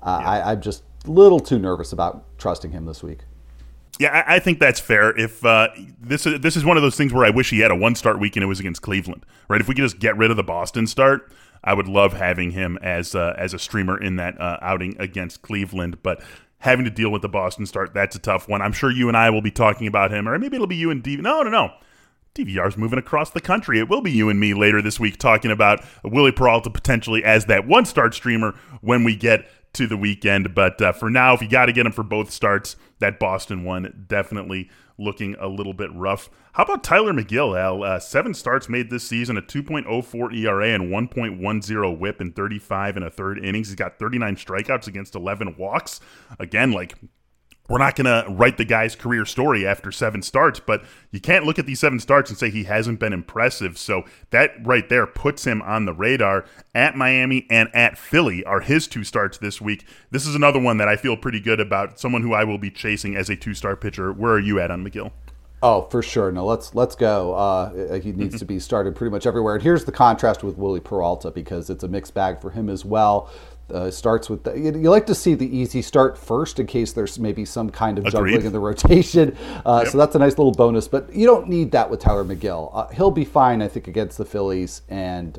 I'm just a little too nervous about trusting him this week. Yeah, I think that's fair. If this is one of those things where I wish he had a one-start week and it was against Cleveland, right? If we could just get rid of the Boston start, I would love having him as a streamer in that outing against Cleveland, but having to deal with the Boston start, that's a tough one. I'm sure you and I will be talking about him, or maybe it'll be you and DV. No. DVR's moving across the country. It will be you and me later this week talking about Willie Peralta potentially as that one-start streamer when we get to the weekend. But for now, if you got to get him for both starts, that Boston one definitely looking a little bit rough. How about Tyler McGill, Al? 7 starts made this season, a 2.04 ERA and 1.10 whip in 35 and a third innings. He's got 39 strikeouts against 11 walks. Again, we're not going to write the guy's career story after 7 starts, but you can't look at these 7 starts and say he hasn't been impressive. So that right there puts him on the radar. At Miami and at Philly are his 2 starts this week. This is another one that I feel pretty good about, someone who I will be chasing as a 2-star pitcher. Where are you at on McGill? Oh, for sure. No, let's go. He needs to be started pretty much everywhere. And here's the contrast with Willie Peralta, because it's a mixed bag for him as well. Starts with you like to see the easy start first in case there's maybe some kind of juggling in the rotation. So that's a nice little bonus, but you don't need that with Tyler McGill. He'll be fine, I think, against the Phillies, and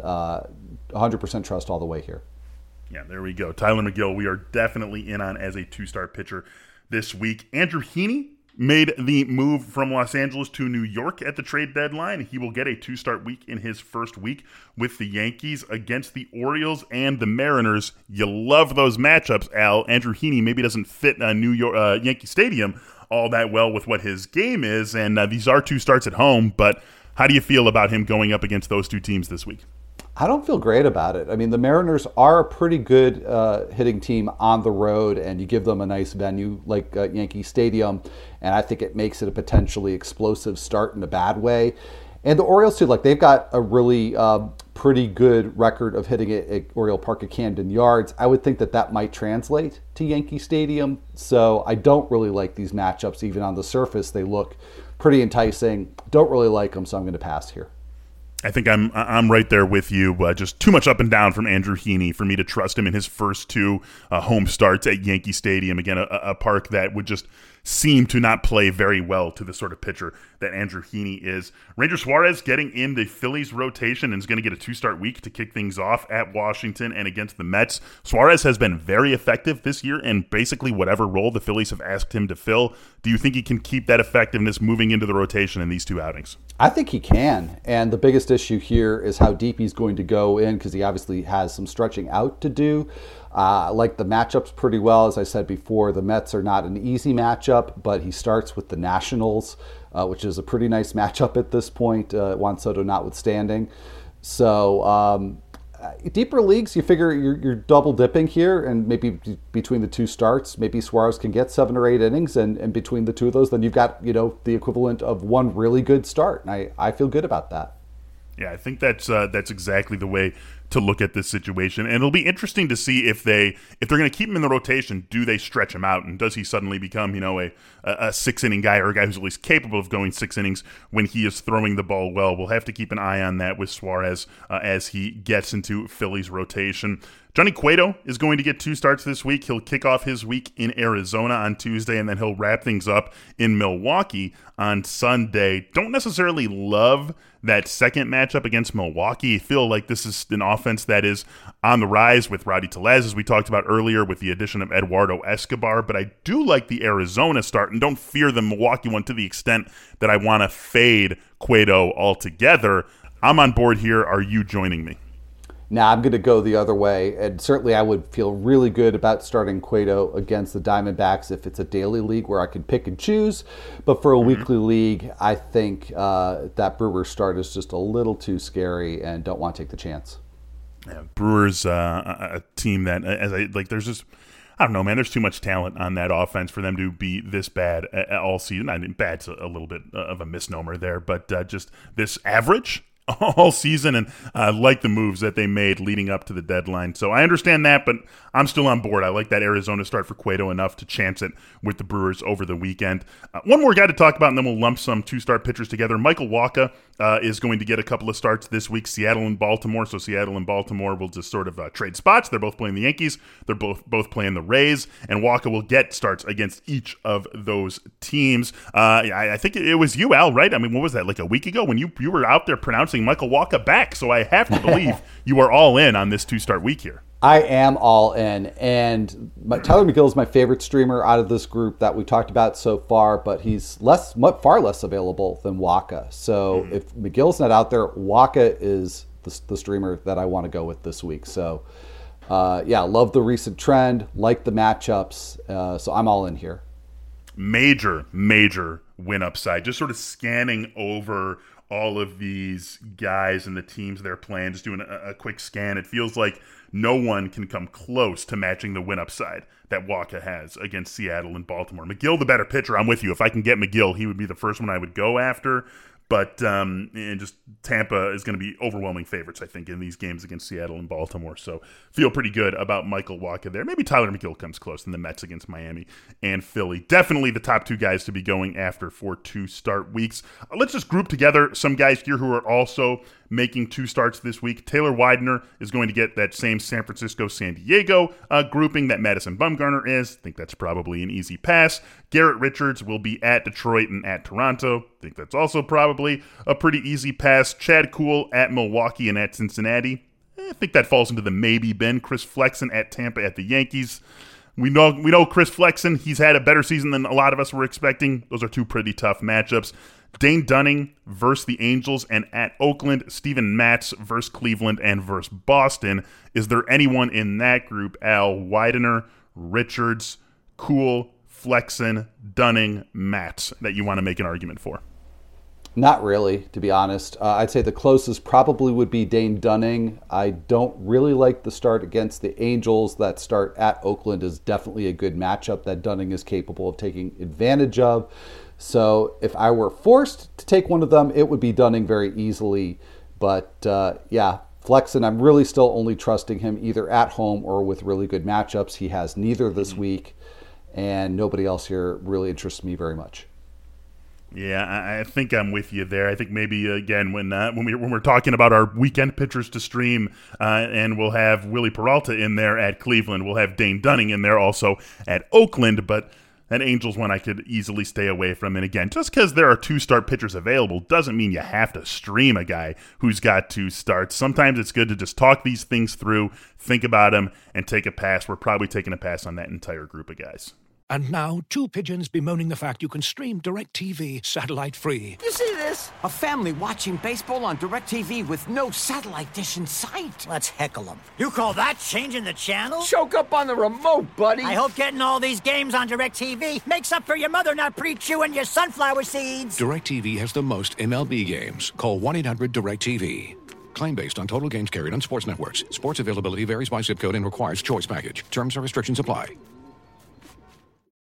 100% trust all the way here. Yeah, there we go. Tyler McGill, we are definitely in on as a 2-star pitcher this week. Andrew Heaney made the move from Los Angeles to New York at the trade deadline. He will get a 2-start week in his first week with the Yankees against the Orioles and the Mariners. You love those matchups, Al. Andrew Heaney maybe doesn't fit New York Yankee Stadium all that well with what his game is, and these are 2 starts at home, but how do you feel about him going up against those 2 teams this week? I don't feel great about it. I mean, the Mariners are a pretty good hitting team on the road, and you give them a nice venue like Yankee Stadium, and I think it makes it a potentially explosive start in a bad way. And the Orioles, too, they've got a really pretty good record of hitting it at Oriole Park at Camden Yards. I would think that might translate to Yankee Stadium, so I don't really like these matchups. Even on the surface, they look pretty enticing. Don't really like them, so I'm going to pass here. I think I'm right there with you. Just too much up and down from Andrew Heaney for me to trust him in his first 2 home starts at Yankee Stadium. Again, a park that would just seem to not play very well to the sort of pitcher that Andrew Heaney is. Ranger Suarez getting in the Phillies rotation and is going to get a 2-start week to kick things off at Washington and against the Mets. Suarez has been very effective this year in basically whatever role the Phillies have asked him to fill. Do you think he can keep that effectiveness moving into the rotation in these 2 outings? I think he can, and the biggest issue here is how deep he's going to go in, because he obviously has some stretching out to do. Like the matchups pretty well. As I said before, the Mets are not an easy matchup, but he starts with the Nationals, which is a pretty nice matchup at this point, Juan Soto notwithstanding. So deeper leagues, you figure you're double dipping here, and maybe between the 2 starts, maybe Suarez can get 7 or 8 innings, and between the 2 of those, then you've got the equivalent of 1 really good start, and I feel good about that. Yeah, I think that's exactly the way to look at this situation. And it'll be interesting to see if they're going to keep him in the rotation, do they stretch him out? And does he suddenly become, a 6-inning guy, or a guy who's at least capable of going 6 innings when he is throwing the ball well? We'll have to keep an eye on that with Suarez as he gets into Philly's rotation. Johnny Cueto is going to get 2 starts this week. He'll kick off his week in Arizona on Tuesday, and then he'll wrap things up in Milwaukee on Sunday. Don't necessarily love that second matchup against Milwaukee. I feel like this is an offense that is on the rise with Rowdy Tellez, as we talked about earlier, with the addition of Eduardo Escobar. But I do like the Arizona start, and don't fear the Milwaukee one to the extent that I want to fade Cueto altogether. I'm on board here. Are you joining me? Now I'm going to go the other way, and certainly I would feel really good about starting Cueto against the Diamondbacks if it's a daily league where I can pick and choose. But for a weekly league, I think that Brewers start is just a little too scary, and don't want to take the chance. Yeah, Brewers, a team that, there's just, I don't know, man, there's too much talent on that offense for them to be this bad all season. I mean, bad's a little bit of a misnomer there, but just this average all season, and like the moves that they made leading up to the deadline. So I understand that, but I'm still on board. I like that Arizona start for Cueto enough to chance it with the Brewers over the weekend. One more guy to talk about, and then we'll lump some 2-start pitchers together. Michael Wacha is going to get a couple of starts this week, Seattle and Baltimore. So Seattle and Baltimore will just sort of trade spots. They're both playing the Yankees. They're both playing the Rays, and Wacha will get starts against each of those teams. I think it was you, Al, right? I mean, what was that, like a week ago when you were out there pronouncing Michael Wacha back? So I have to believe you are all in on this 2-start week here. I am all in, and Tyler McGill is my favorite streamer out of this group that we talked about so far, but he's far less available than Wacha. So if McGill's not out there, Wacha is the streamer that I want to go with this week. So love the recent trend, like the matchups, so I'm all in here. Major win upside. Just sort of scanning over all of these guys and the teams they're playing, just doing a quick scan. It feels like no one can come close to matching the win upside that Wacha has against Seattle and Baltimore. McGill, the better pitcher. I'm with you. If I can get McGill, he would be the first one I would go after. But and just Tampa is going to be overwhelming favorites, I think, in these games against Seattle and Baltimore. So feel pretty good about Michael Wacha there. Maybe Tyler McGill comes close in the Mets against Miami and Philly. Definitely the top 2 guys to be going after for 2-start weeks. Let's just group together some guys here who are also making 2 starts this week. Taylor Widener is going to get that same San Francisco-San Diego grouping that Madison Bumgarner is. I think that's probably an easy pass. Garrett Richards will be at Detroit and at Toronto. I think that's also probably a pretty easy pass. Chad Kuhl at Milwaukee and at Cincinnati. I think that falls into the maybe bin. Chris Flexen at Tampa at the Yankees. We know Chris Flexen. He's had a better season than a lot of us were expecting. Those are 2 pretty tough matchups. Dane Dunning versus the Angels and at Oakland. Steven Matz versus Cleveland and versus Boston. Is there anyone in that group, Al? Widener, Richards, Kuhl, Flexen, Dunning, Matz, that you want to make an argument for? Not really, to be honest. I'd say the closest probably would be Dane Dunning. I don't really like the start against the Angels. That start at Oakland is definitely a good matchup that Dunning is capable of taking advantage of. So if I were forced to take one of them, it would be Dunning very easily. But Flexen, I'm really still only trusting him either at home or with really good matchups. He has neither this week, and nobody else here really interests me very much. Yeah, I think I'm with you there. I think maybe again when we're talking about our weekend pitchers to stream, and we'll have Willie Peralta in there at Cleveland, we'll have Dane Dunning in there also at Oakland, but that Angels one I could easily stay away from. And again, just because there are 2-start pitchers available doesn't mean you have to stream a guy who's got 2 starts. Sometimes it's good to just talk these things through, think about them, and take a pass. We're probably taking a pass on that entire group of guys. And now, 2 pigeons bemoaning the fact you can stream DirecTV satellite-free. You see this? A family watching baseball on DirecTV with no satellite dish in sight. Let's heckle them. You call that changing the channel? Choke up on the remote, buddy. I hope getting all these games on DirecTV makes up for your mother not pre-chewing your sunflower seeds. DirecTV has the most MLB games. Call 1-800-DirecTV. Claim based on total games carried on sports networks. Sports availability varies by zip code and requires choice package. Terms and restrictions apply.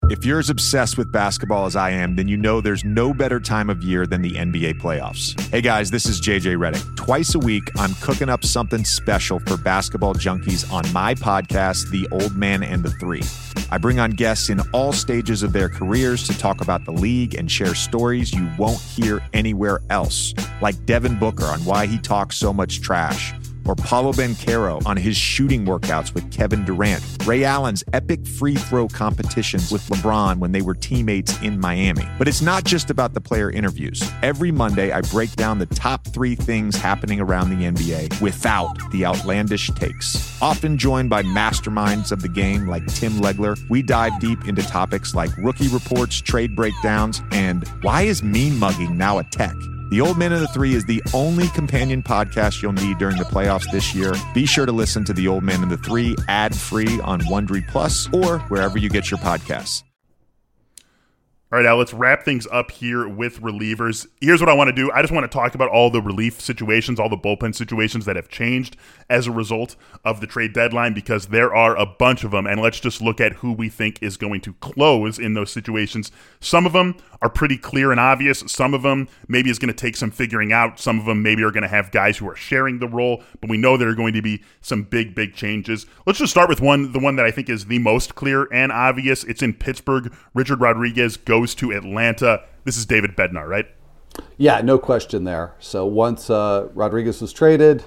If you're as obsessed with basketball as I am, then you know there's no better time of year than the NBA playoffs. Hey guys, this is JJ Redick. Twice a week, I'm cooking up something special for basketball junkies on my podcast, The Old Man and the Three. I bring on guests in all stages of their careers to talk about the league and share stories you won't hear anywhere else, like Devin Booker on why he talks so much trash, or Paolo Banchero on his shooting workouts with Kevin Durant, Ray Allen's epic free throw competitions with LeBron when they were teammates in Miami. But it's not just about the player interviews. Every Monday, I break down the top 3 things happening around the NBA without the outlandish takes. Often joined by masterminds of the game like Tim Legler, we dive deep into topics like rookie reports, trade breakdowns, and why is mean mugging now a tech? The Old Man and the Three is the only companion podcast you'll need during the playoffs this year. Be sure to listen to The Old Man and the Three ad-free on Wondery Plus or wherever you get your podcasts. All right, Al, let's wrap things up here with relievers. Here's what I want to do. I just want to talk about all the relief situations, all the bullpen situations that have changed as a result of the trade deadline, because there are a bunch of them, and let's just look at who we think is going to close in those situations. Some of them are pretty clear and obvious. Some of them maybe is going to take some figuring out. Some of them maybe are going to have guys who are sharing the role, but we know there are going to be some big, big changes. Let's just start with the one that I think is the most clear and obvious. It's in Pittsburgh. Richard Rodriguez goes to Atlanta. This is David Bednar, right? Yeah, no question there. So once Rodriguez was traded,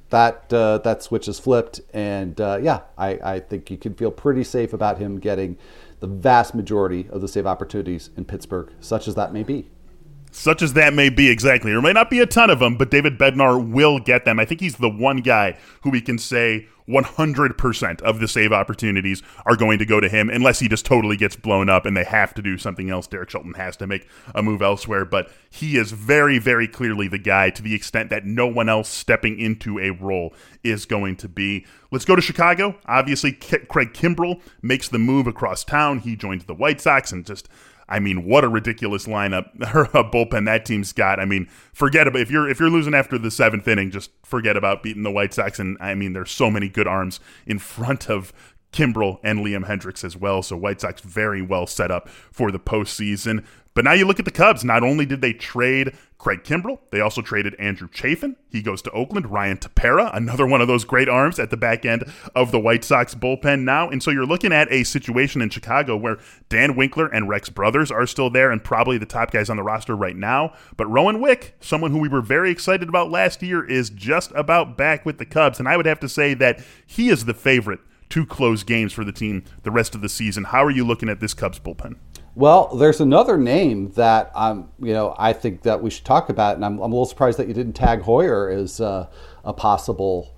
that switch is flipped, and I think you can feel pretty safe about him getting the vast majority of the save opportunities in Pittsburgh, such as that may be. Such as that may be, exactly. There may not be a ton of them, but David Bednar will get them. I think he's the one guy who we can say 100% of the save opportunities are going to go to him, unless he just totally gets blown up and they have to do something else. Derek Shelton has to make a move elsewhere, but he is very, very clearly the guy, to the extent that no one else stepping into a role is going to be. Let's go to Chicago. Obviously, Craig Kimbrell makes the move across town. He joins the White Sox, and just, I mean, what a ridiculous lineup, or a bullpen that team's got. I mean, forget about if you're losing after the 7th inning, just forget about beating the White Sox. And I mean, there's so many good arms in front of Kimbrell and Liam Hendricks as well. So White Sox very well set up for the postseason. But now you look at the Cubs. Not only did they trade Craig Kimbrell, they also traded Andrew Chafin. He goes to Oakland. Ryan Tepera, another one of those great arms at the back end of the White Sox bullpen now. And so you're looking at a situation in Chicago where Dan Winkler and Rex Brothers are still there and probably the top guys on the roster right now. But Rowan Wick, someone who we were very excited about last year, is just about back with the Cubs. And I would have to say that he is the favorite to close games for the team the rest of the season. How are you looking at this Cubs bullpen? Well, there's another name that I think that we should talk about, and I'm a little surprised that you didn't tag Hoyer as a possible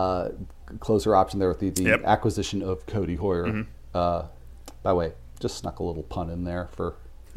closer option there with the acquisition of Cody Hoyer. Mm-hmm. By the way, just snuck a little pun in there for.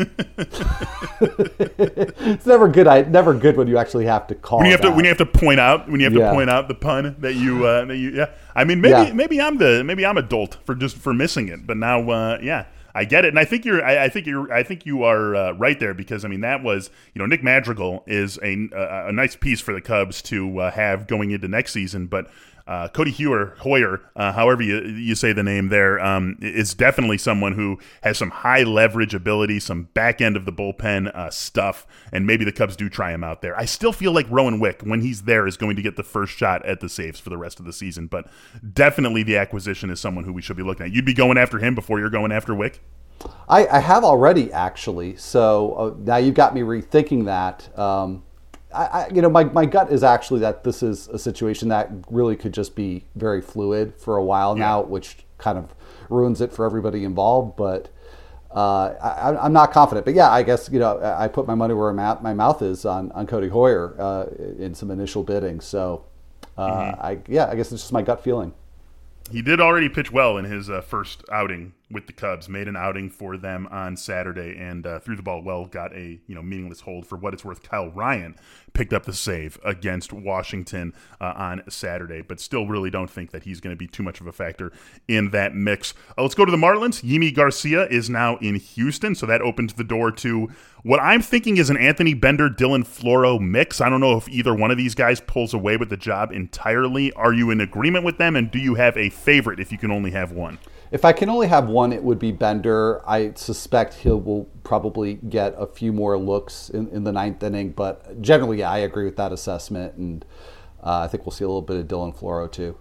It's never good when you actually have to call. When you have to point out the pun that you I mean, maybe I'm a dolt for missing it, but now I get it, and I think you are right there, because I mean that was, Nick Madrigal is a nice piece for the Cubs to have going into next season, but Cody Hoyer, however you say the name there, is definitely someone who has some high leverage ability, some back end of the bullpen stuff, and maybe the Cubs do try him out there. I still feel like Rowan Wick, when he's there, is going to get the first shot at the saves for the rest of the season, but definitely the acquisition is someone who we should be looking at. You'd be going after him before you're going after Wick? I have already, actually, so now you've got me rethinking that. My gut is actually that this is a situation that really could just be very fluid for a while now, which kind of ruins it for everybody involved. But I'm not confident. But yeah, I guess I put my money where my mouth is on Cody Hoyer in some initial bidding. So I guess it's just my gut feeling. He did already pitch well in his first outing with the Cubs, made an outing for them on Saturday, and threw the ball well, got a meaningless hold. For what it's worth, Kyle Ryan picked up the save against Washington on Saturday, but still really don't think that he's going to be too much of a factor in that mix. Let's go to the Marlins. Yimi Garcia is now in Houston, so that opens the door to what I'm thinking is an Anthony Bender, Dylan Floro mix. I don't know if either one of these guys pulls away with the job entirely. Are you in agreement with them, and do you have a favorite if you can only have one? If I can only have one, it would be Bender. I suspect he will probably get a few more looks in the 9th inning, but generally, yeah, I agree with that assessment, and I think we'll see a little bit of Dylan Floro too.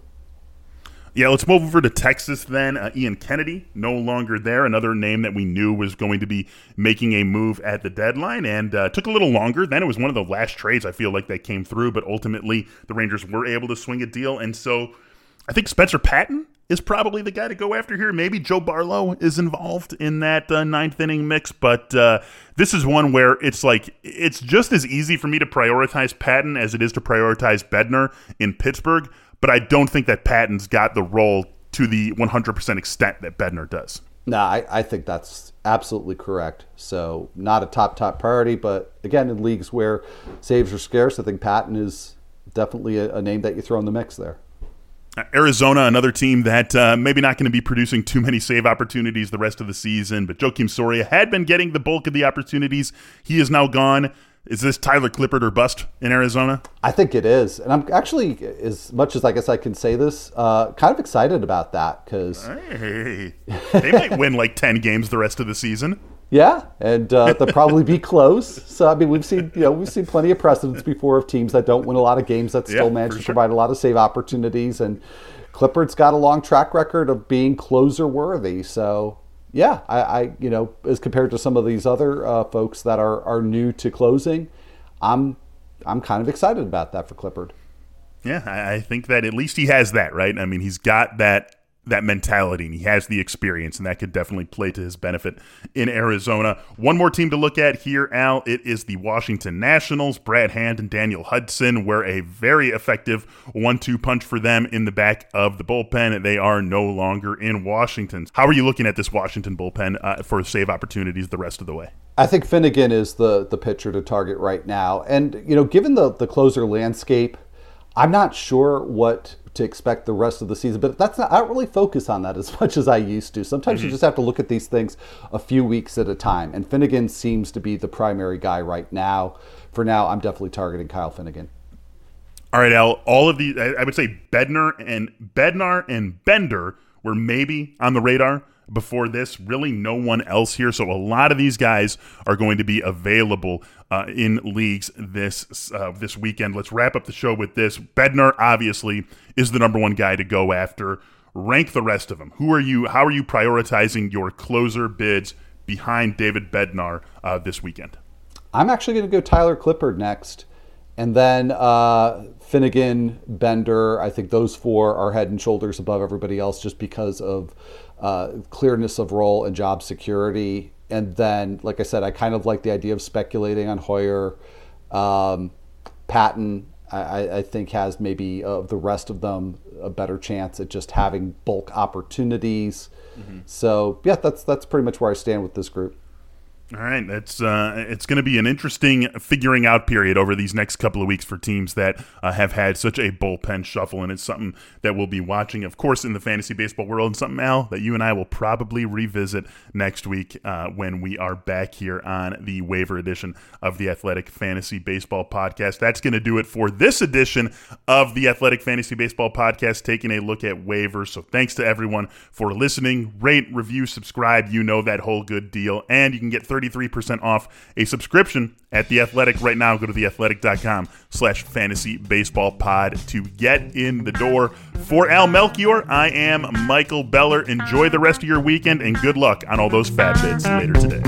Yeah, let's move over to Texas then. Ian Kennedy, no longer there. Another name that we knew was going to be making a move at the deadline, and took a little longer. Then it was one of the last trades I feel like that came through, but ultimately the Rangers were able to swing a deal. And so I think Spencer Patton is probably the guy to go after here. Maybe Joe Barlow is involved in that 9th inning mix, but this is one where it's just as easy for me to prioritize Patton as it is to prioritize Bednar in Pittsburgh. But I don't think that Patton's got the role to the 100% extent that Bednar does. No, I think that's absolutely correct. So not a top priority, but again, in leagues where saves are scarce, I think Patton is definitely a name that you throw in the mix there. Arizona, another team that maybe not going to be producing too many save opportunities the rest of the season, but Joakim Soria had been getting the bulk of the opportunities. He is now gone. Is this Tyler Clippard or bust in Arizona? I think it is. And I'm actually, as much as I guess I can say this, kind of excited about that because they might win like 10 games the rest of the season. Yeah, and they'll probably be close. So I mean, we've seen plenty of precedents before of teams that don't win a lot of games that still manage to provide a lot of save opportunities. And Clippard's got a long track record of being closer worthy. So yeah, I as compared to some of these other folks that are new to closing, I'm kind of excited about that for Clippard. Yeah, I think that at least he has that, right? I mean, he's got that mentality, and he has the experience, and that could definitely play to his benefit in Arizona. One more team to look at here, Al. It is the Washington Nationals. Brad Hand and Daniel Hudson were a very effective 1-2 punch for them in the back of the bullpen. They are no longer in Washington. How are you looking at this Washington bullpen for save opportunities the rest of the way? I think Finnegan is the pitcher to target right now. And, given the closer landscape, I'm not sure what to expect the rest of the season, but I don't really focus on that as much as I used to. Sometimes you just have to look at these things a few weeks at a time, and Finnegan seems to be the primary guy right now. For now, I'm definitely targeting Kyle Finnegan. All right, Al, all of these, I would say Bednar and Bender were maybe on the radar before this. Really no one else here. So a lot of these guys are going to be available in leagues this weekend. Let's wrap up the show with this. Bednar obviously is the number one guy to go after. Rank the rest of them. How are you prioritizing your closer bids behind David Bednar this weekend? I'm actually going to go Tyler Clippard next. And then Finnegan, Bender, I think those four are head and shoulders above everybody else just because of clearness of role and job security. And then, like I said, I kind of like the idea of speculating on Hoyer. Patton, I think, has maybe of the rest of them a better chance at just having bulk opportunities. So, yeah, that's pretty much where I stand with this group. All right, it's going to be an interesting figuring out period over these next couple of weeks for teams that have had such a bullpen shuffle, and it's something that we'll be watching, of course, in the fantasy baseball world, and something, Al, that you and I will probably revisit next week when we are back here on the waiver edition of the Athletic Fantasy Baseball Podcast. That's going to do it for this edition of the Athletic Fantasy Baseball Podcast, taking a look at waivers. So thanks to everyone for listening. Rate, review, subscribe. You know that whole good deal, and you can get 33% off a subscription at The Athletic right now. Go to theathletic.com/fantasybaseballpod to get in the door. For Al Melchior, I am Michael Beller. Enjoy the rest of your weekend, and good luck on all those fab bids later today.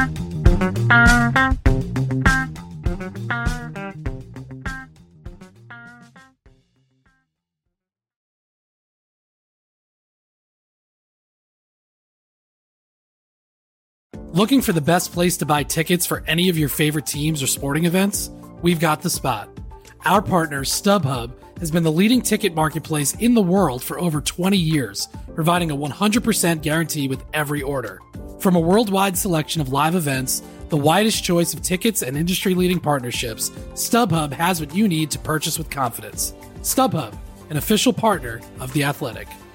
Looking for the best place to buy tickets for any of your favorite teams or sporting events? We've got the spot. Our partner, StubHub, has been the leading ticket marketplace in the world for over 20 years, providing a 100% guarantee with every order. From a worldwide selection of live events, the widest choice of tickets, and industry-leading partnerships, StubHub has what you need to purchase with confidence. StubHub, an official partner of The Athletic.